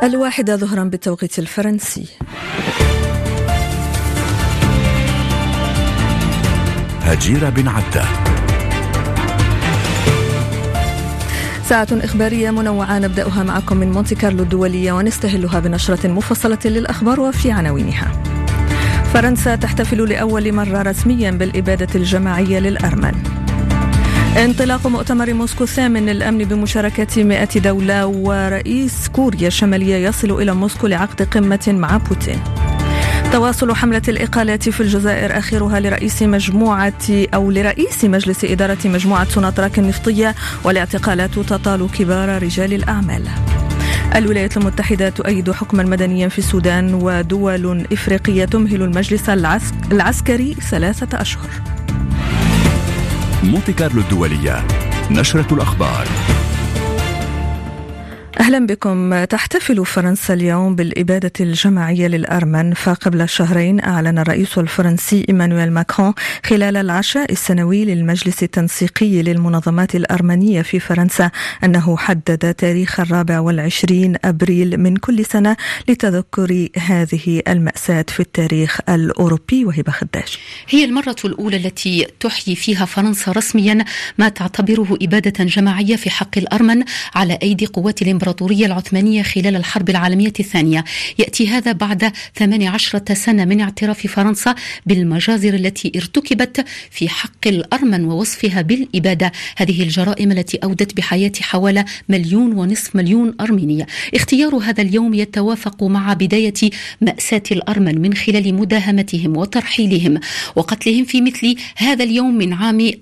1 ظهرا بالتوقيت الفرنسي. هجيرة بن عدة. ساعة إخبارية منوعة نبدأها معكم من مونتي كارلو الدولية ونستهلها بنشرة مفصلة للأخبار وفي عناوينها. فرنسا تحتفل لأول مرة رسميا بالإبادة الجماعية للأرمن. انطلاق مؤتمر موسكو الثامن للأمن بمشاركة 100 دولة، ورئيس كوريا الشمالية يصل إلى موسكو لعقد قمة مع بوتين. تواصل حملة الإقالات في الجزائر، آخرها لرئيس مجلس إدارة مجموعة سوناتراك النفطية، والاعتقالات تطال كبار رجال الأعمال. الولايات المتحدة تؤيد حكما مدنيا في السودان، ودول إفريقية تمهل المجلس العسكري 3 أشهر. مونتي كارلو الدولية، نشرة الأخبار. أهلا بكم. تحتفل فرنسا اليوم بالإبادة الجماعية للأرمن، فقبل شهرين أعلن الرئيس الفرنسي إيمانويل ماكرون خلال العشاء السنوي للمجلس التنسيقي للمنظمات الأرمنية في فرنسا أنه حدد تاريخ 24 أبريل من كل سنة لتذكر هذه المأساة في التاريخ الأوروبي. وهبة خداش. هي المرة الأولى التي تحيي فيها فرنسا رسميا ما تعتبره إبادة جماعية في حق الأرمن على أيدي قوات الإمبراطورية العثمانية خلال الحرب العالمية الثانية. يأتي هذا بعد 18 سنة من اعتراف فرنسا بالمجازر التي ارتكبت في حق الأرمن ووصفها بالإبادة، هذه الجرائم التي أودت بحياة حوالي 1.5 مليون أرميني. اختيار هذا اليوم يتوافق مع بداية مأساة الأرمن من خلال مداهمتهم وترحيلهم وقتلهم في مثل هذا اليوم من عام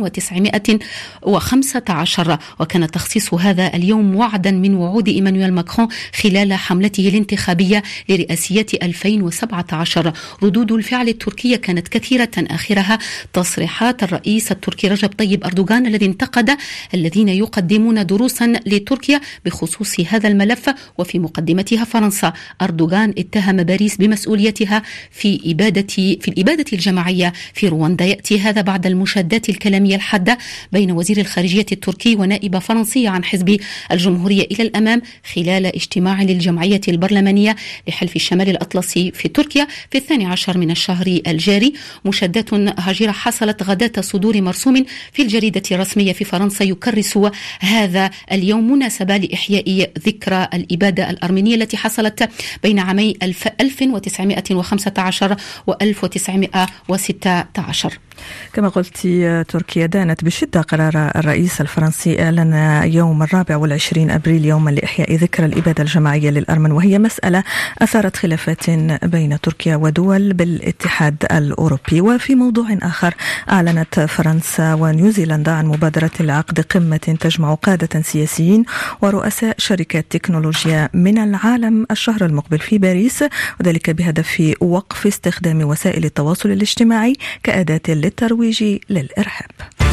1915، وكان تخصيص هذا اليوم وعدا من وعود إيمانويل ماكرون خلال حملته الانتخابية لرئاسية 2017. ردود الفعل التركية كانت كثيرة، آخرها تصريحات الرئيس التركي رجب طيب أردوغان الذي انتقد الذين يقدمون دروسا لتركيا بخصوص هذا الملف، وفي مقدمتها فرنسا. أردوغان اتهم باريس بمسؤوليتها في الإبادة الجماعية في رواندا. يأتي هذا بعد المشادات الكلامية الحادة بين وزير الخارجية التركي ونائبة فرنسية عن حزب الجمهورية إلى الأمام خلال اجتماع للجمعية البرلمانية لحلف الشمال الأطلسي في تركيا في 12 من الشهر الجاري. مشادات هجيرة حصلت غداة صدور مرسوم في الجريدة الرسمية في فرنسا يكرس هذا اليوم مناسبة لإحياء ذكرى الإبادة الأرمينية التي حصلت بين عامي 1915 و 1916. كما قلت، تركيا دانت بشدة قرار الرئيس الفرنسي إعلان يوم 24 أبريل يوما لإحياء ذكرى الإبادة الجماعية للأرمن، وهي مسألة أثارت خلافات بين تركيا ودول بالاتحاد الأوروبي. وفي موضوع آخر، أعلنت فرنسا ونيوزيلندا عن مبادرة العقد قمة تجمع قادة سياسيين ورؤساء شركات تكنولوجيا من العالم الشهر المقبل في باريس، وذلك بهدف وقف استخدام وسائل التواصل الاجتماعي كأداة للترويج للإرهاب.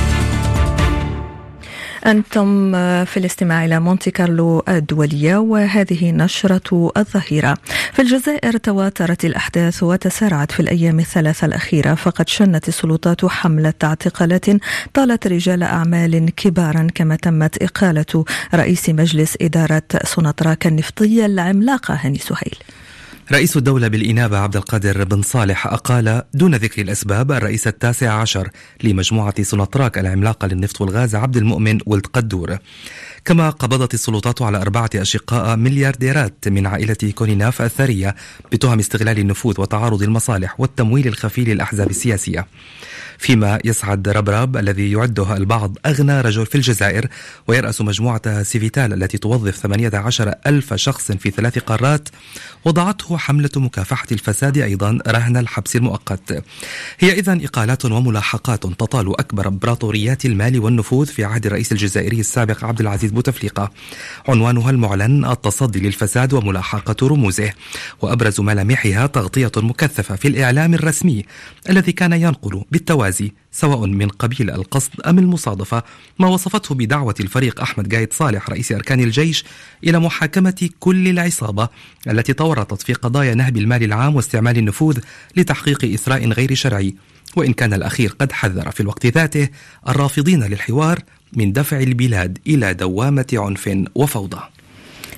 أنتم في الاستماع إلى مونتي كارلو الدولية، وهذه نشرة الظهيرة. في الجزائر تواترت الأحداث وتسارعت في الأيام الثلاثة الأخيرة، فقد شنت السلطات حملة اعتقالات طالت رجال أعمال كبارا، كما تمت إقالة رئيس مجلس إدارة سوناتراك النفطية العملاقة هاني سهيل. رئيس الدولة بالإنابة عبد القادر بن صالح أقال دون ذكر الأسباب الرئيس 19 لمجموعة سوناتراك العملاقة للنفط والغاز عبد المؤمن ولد قدور. كما قبضت السلطات على 4 أشقاء مليارديرات من عائلة كونيناف الثرية بتهم استغلال النفوذ وتعارض المصالح والتمويل الخفي للأحزاب السياسية. فيما يسعد ربراب الذي يعده البعض أغنى رجل في الجزائر ويرأس مجموعة سيفيتال التي توظف 18,000 شخص في 3 قارات، وضعته حملة مكافحة الفساد أيضا رهن الحبس المؤقت. هي إذن إقالات وملاحقات تطال أكبر إمبراطوريات المال والنفوذ في عهد الرئيس الجزائري السابق عبد العزيز بوتفليقة. عنوانها المعلن التصدي للفساد وملاحقة رموزه، وأبرز ملامحها تغطية مكثفة في الإعلام الرسمي الذي كان ينقل بالتوازي سواء من قبيل القصد أم المصادفة ما وصفته بدعوة الفريق أحمد قايد صالح رئيس أركان الجيش إلى محاكمة كل العصابة التي تورطت في قضايا نهب المال العام واستعمال النفوذ لتحقيق إثراء غير شرعي، وإن كان الأخير قد حذر في الوقت ذاته الرافضين للحوار من دفع البلاد إلى دوامة عنف وفوضى.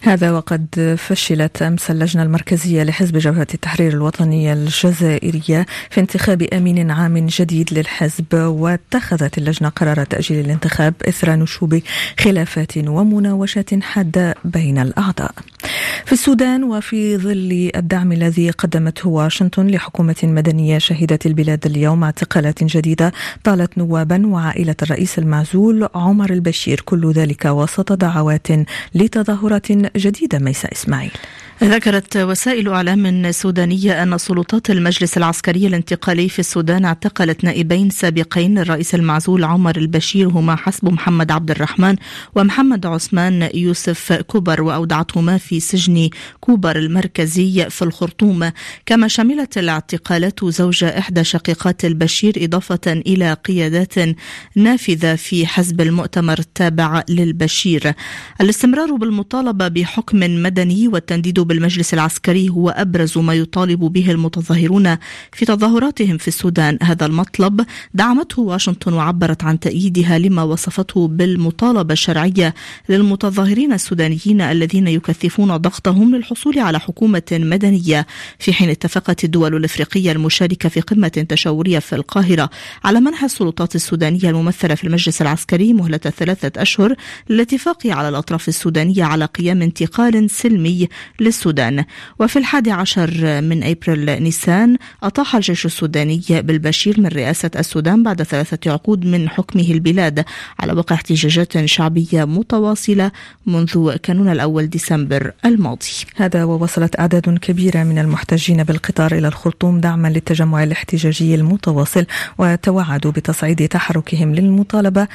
هذا وقد فشلت أمس اللجنة المركزية لحزب جبهة التحرير الوطنية الجزائرية في انتخاب أمين عام جديد للحزب، واتخذت اللجنة قرار تأجيل الانتخاب إثر نشوب خلافات ومناوشات حادة بين الأعضاء. في السودان، وفي ظل الدعم الذي قدمته واشنطن لحكومة مدنية، شهدت البلاد اليوم اعتقالات جديدة طالت نوابا وعائلة الرئيس المعزول عمر البشير، كل ذلك وسط دعوات لتظاهرات جديدة. ميساء إسماعيل. ذكرت وسائل إعلام سودانية أن سلطات المجلس العسكري الانتقالي في السودان اعتقلت نائبين سابقين للرئيس المعزول عمر البشير، هما حسب محمد عبد الرحمن ومحمد عثمان يوسف كوبر، وأودعتهما في سجن كوبر المركزي في الخرطوم. كما شملت الاعتقالات زوج إحدى شقيقات البشير، إضافة إلى قيادات نافذة في حزب المؤتمر التابع للبشير. الاستمرار بالمطالبة بحكم مدني والتنديد بالمجلس العسكري هو أبرز ما يطالب به المتظاهرون في تظاهراتهم في السودان. هذا المطلب دعمته واشنطن وعبرت عن تأييدها لما وصفته بالمطالبة الشرعية للمتظاهرين السودانيين الذين يكثفون ضغطهم للحصول على حكومة مدنية، في حين اتفقت الدول الإفريقية المشاركة في قمة تشاورية في القاهرة على منح السلطات السودانية الممثلة في المجلس العسكري مهلة 3 أشهر للاتفاق على الأطراف السودانية على قيام انتقال سلمي للسودان. وفي 11 من أبريل نيسان أطاح الجيش السوداني بالبشير من رئاسة السودان بعد 3 عقود من حكمه البلاد على وقع احتجاجات شعبية متواصلة منذ كانون الأول ديسمبر الماضي. هذا ووصلت أعداد كبيرة من المحتجين بالقطار إلى الخرطوم دعما للتجمع الاحتجاجي المتواصل، وتوعدوا بتصعيد تحركهم للمطالبة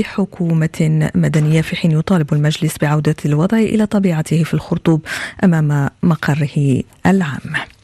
بحكومة مدنية، في حين يطالب المجلس بعودة الوضع إلى طبيعته في الخرطوم أمام مقره العام.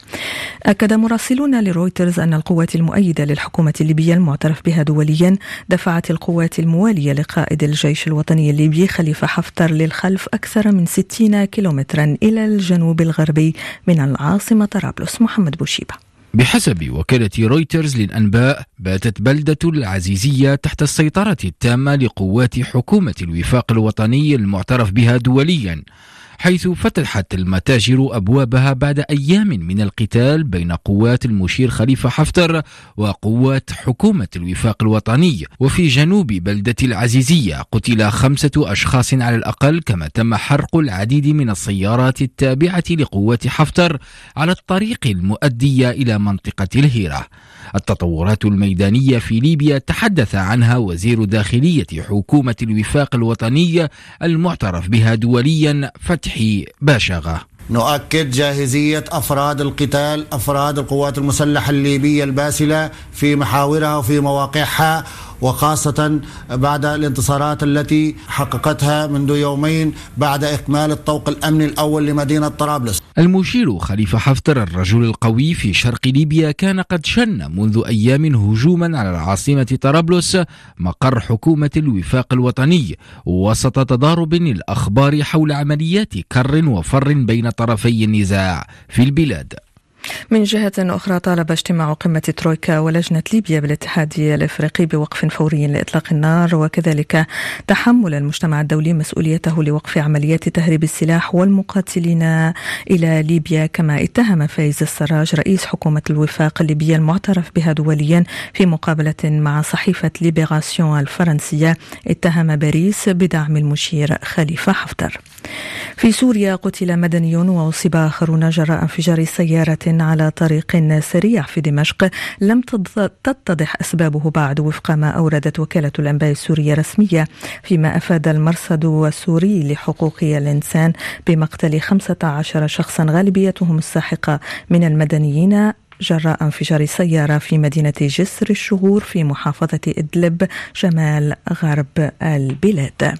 أكد مراسلون لرويترز أن القوات المؤيدة للحكومة الليبية المعترف بها دوليا دفعت القوات الموالية لقائد الجيش الوطني الليبي خليفة حفتر للخلف أكثر من 60 كيلومترا إلى الجنوب الغربي من العاصمة طرابلس. محمد بوشيبة. بحسب وكالة رويترز للأنباء، باتت بلدة العزيزية تحت السيطرة التامة لقوات حكومة الوفاق الوطني المعترف بها دوليا، حيث فتحت المتاجر أبوابها بعد أيام من القتال بين قوات المشير خليفة حفتر وقوات حكومة الوفاق الوطني. وفي جنوب بلدة العزيزية قتل 5 أشخاص على الأقل، كما تم حرق العديد من السيارات التابعة لقوات حفتر على الطريق المؤدية إلى منطقة الهيرة. التطورات الميدانية في ليبيا تحدث عنها وزير داخلية حكومة الوفاق الوطني المعترف بها دوليا فتحي باشغة. نؤكد جاهزية أفراد القتال، أفراد القوات المسلحة الليبية الباسلة في محاورها وفي مواقعها، وخاصة بعد الانتصارات التي حققتها منذ يومين بعد إكمال الطوق الأمني الأول لمدينة طرابلس. المشير خليفة حفتر الرجل القوي في شرق ليبيا كان قد شن منذ أيام هجوما على العاصمة طرابلس مقر حكومة الوفاق الوطني، وسط تضارب الأخبار حول عمليات كر وفر بين طرفي النزاع في البلاد. من جهة أخرى، طالب اجتماع قمة ترويكا ولجنة ليبيا بالاتحاد الإفريقي بوقف فوري لإطلاق النار، وكذلك تحمل المجتمع الدولي مسؤوليته لوقف عمليات تهريب السلاح والمقاتلين إلى ليبيا. كما اتهم فايز السراج رئيس حكومة الوفاق الليبية المعترف بها دوليا في مقابلة مع صحيفة ليبراسيون الفرنسية، اتهم باريس بدعم المشير خليفة حفتر. في سوريا قتل مدني وأصيب آخرون جراء انفجار سيارة على طريق سريع في دمشق لم تتضح أسبابه بعد، وفق ما أوردت وكالة الأنباء السورية رسمية، فيما أفاد المرصد السوري لحقوق الإنسان بمقتل 15 شخصا غالبيتهم الساحقة من المدنيين جراء انفجار سيارة في مدينة جسر الشهور في محافظة إدلب شمال غرب البلاد.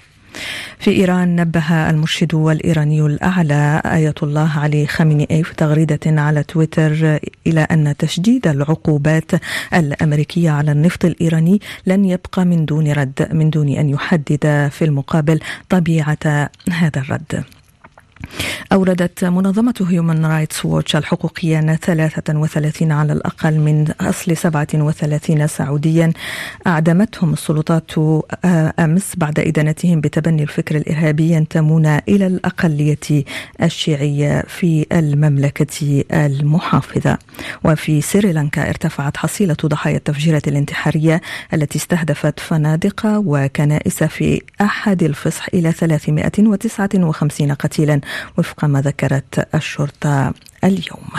في إيران، نبه المرشد الإيراني الأعلى آية الله علي خامنئي في تغريدة على تويتر إلى أن تشديد العقوبات الأمريكية على النفط الإيراني لن يبقى من دون رد، من دون أن يحدد في المقابل طبيعة هذا الرد. أوردت منظمة هيومن رايتس ووتش الحقوقية أن 33 على الأقل من أصل 37 سعوديا أعدمتهم السلطات أمس بعد إدانتهم بتبني الفكر الإرهابي ينتمون إلى الأقلية الشيعية في المملكة المحافظة. وفي سريلانكا ارتفعت حصيلة ضحايا التفجيرات الانتحارية التي استهدفت فنادق وكنائس في أحد الفصح إلى 359 قتيلا وفق ما ذكرت الشرطة اليوم.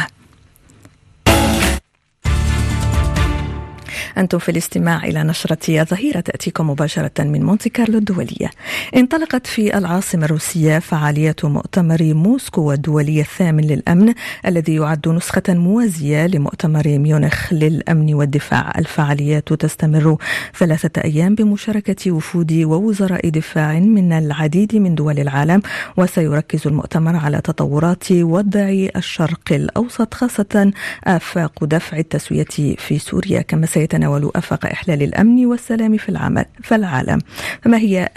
أنتم في الاستماع إلى نشرة ظهيرة تأتيكم مباشرة من مونتي كارلو الدولية. انطلقت في العاصمة الروسية فعالية مؤتمر موسكو الدولي الثامن للأمن الذي يعد نسخة موازية لمؤتمر ميونخ للأمن والدفاع. الفعاليات تستمر 3 أيام بمشاركة وفود ووزراء دفاع من العديد من دول العالم، وسيركز المؤتمر على تطورات وضع الشرق الأوسط خاصة آفاق دفع التسوية في سوريا، كما سيتناول آفاق إحلال الأمن والسلام في العالم. فما هي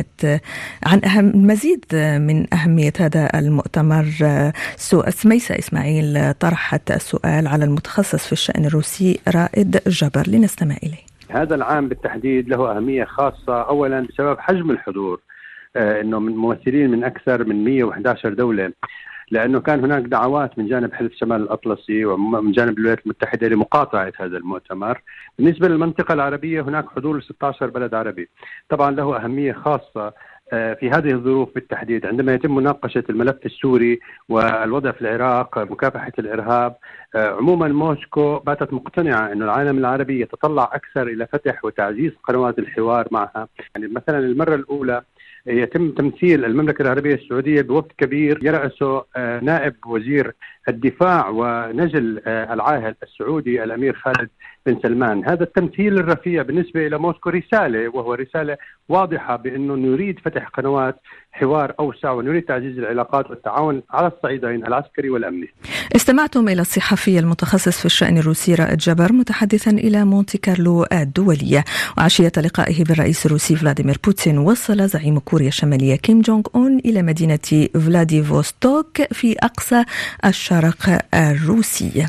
المزيد من أهمية هذا المؤتمر؟ سميسة إسماعيل طرحت السؤال على المتخصص في الشأن الروسي رائد جبر، لنستمع إليه. هذا العام بالتحديد له أهمية خاصة، أولا بسبب حجم الحضور، أنه من ممثلين من أكثر من 111 دولة، لأنه كان هناك دعوات من جانب حلف شمال الأطلسي ومن جانب الولايات المتحدة لمقاطعة هذا المؤتمر. بالنسبة للمنطقة العربية هناك حضور 16 بلد عربي، طبعا له أهمية خاصة في هذه الظروف بالتحديد عندما يتم مناقشة الملف السوري والوضع في العراق، مكافحة الإرهاب. عموما موسكو باتت مقتنعة أن العالم العربي يتطلع أكثر إلى فتح وتعزيز قنوات الحوار معها. يعني مثلا المرة الأولى يتم تمثيل المملكة العربية السعودية بوفد كبير يرأسه نائب وزير الدفاع ونجل العاهل السعودي الأمير خالد بن سلمان. هذا التمثيل الرفيع بالنسبة إلى موسكو رسالة، وهو رسالة واضحة بأنه نريد فتح قنوات حوار أوسع ونريد تعزيز العلاقات والتعاون على الصعيدين العسكري والأمني. استمعتم إلى الصحفي المتخصص في الشأن الروسي رائد جبر متحدثا إلى مونتي كارلو الدولية. وعشية لقائه بالرئيس الروسي فلاديمير بوتين، وصل زعيم كوريا الشمالية كيم جونغ أون إلى مدينة فلاديفوستوك في أقصى الشرق الروسي.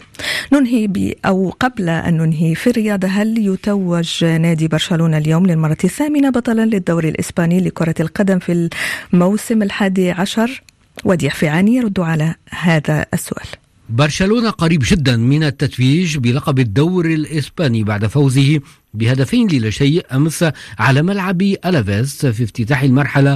قبل أن ننهي في الرياضة، هل يتوج نادي برشلونة اليوم للمرة 8 بطلا للدوري الإسباني لكرة القدم في الموسم 11؟ وديع فيعاني يرد على هذا السؤال. برشلونة قريب جدا من التتويج بلقب الدوري الإسباني بعد فوزه ب2-0 أمس على ملعب ألافيس في افتتاح المرحلة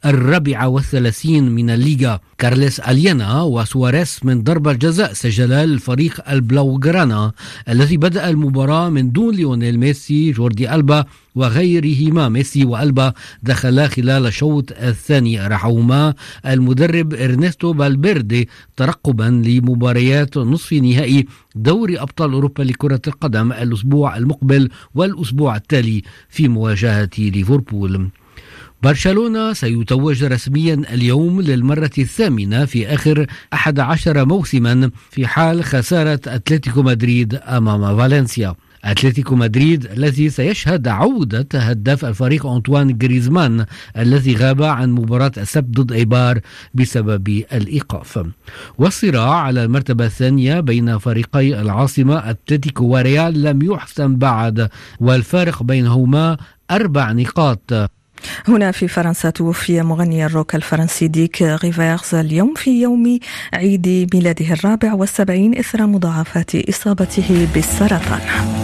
34 من الليغا. كارليس أليانا وسواريس من ضربة جزاء سجلا الفريق البلاوغرانا الذي بدأ المباراة من دون ليونيل ميسي. جوردي ألبا وغيرهما ميسي وألبا دخلا خلال الشوط الثاني، رحوهما المدرب إرنستو فالفيردي ترقبا لمباريات نصف نهائي دوري أبطال أوروبا لكرة القدم الأسبوع المقبل والأسبوع التالي في مواجهة ليفربول. برشلونة سيتوج رسميا اليوم للمرة 8 في آخر 11 موسما في حال خسارة أتلتيكو مدريد أمام فالنسيا. أتلتيكو مدريد الذي سيشهد عودة هداف الفريق أنطوان غريزمان الذي غاب عن مباراة السبت ضد إيبار بسبب الإيقاف. والصراع على المرتبة الثانية بين فريقي العاصمة أتلتيكو وريال لم يحسم بعد، والفارق بينهما 4 نقاط. هنا في فرنسا توفي مغني الروك الفرنسي ديك ريفيرز اليوم في يوم عيد ميلاده 74 إثر مضاعفات إصابته بالسرطان.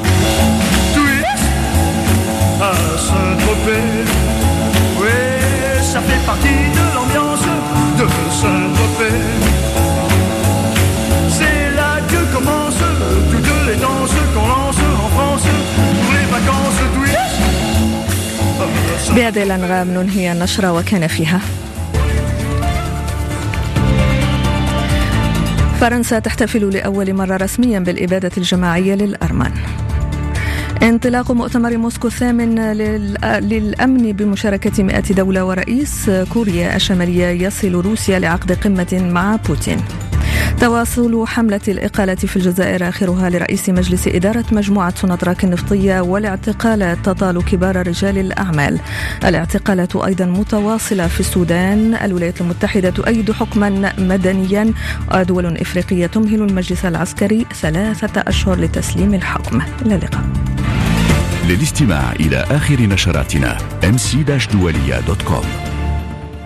بهذه الأنغام ننهي النشرة وكان فيها: فرنسا تحتفل لأول مرة رسميا بالإبادة الجماعية للأرمن. انطلاق مؤتمر موسكو الثامن للأمن بمشاركة 100 دولة، ورئيس كوريا الشمالية يصل روسيا لعقد قمة مع بوتين. تواصل حملة الإقالة في الجزائر آخرها لرئيس مجلس إدارة مجموعة سوناتراك النفطية والاعتقالات تطال كبار رجال الأعمال. الاعتقالات أيضا متواصلة في السودان. الولايات المتحدة تؤيد حكما مدنيا. دول إفريقية تمهل المجلس العسكري 3 أشهر لتسليم الحكم. إلى اللقاء. للاستماع إلى آخر نشراتنا mc-dualia.com.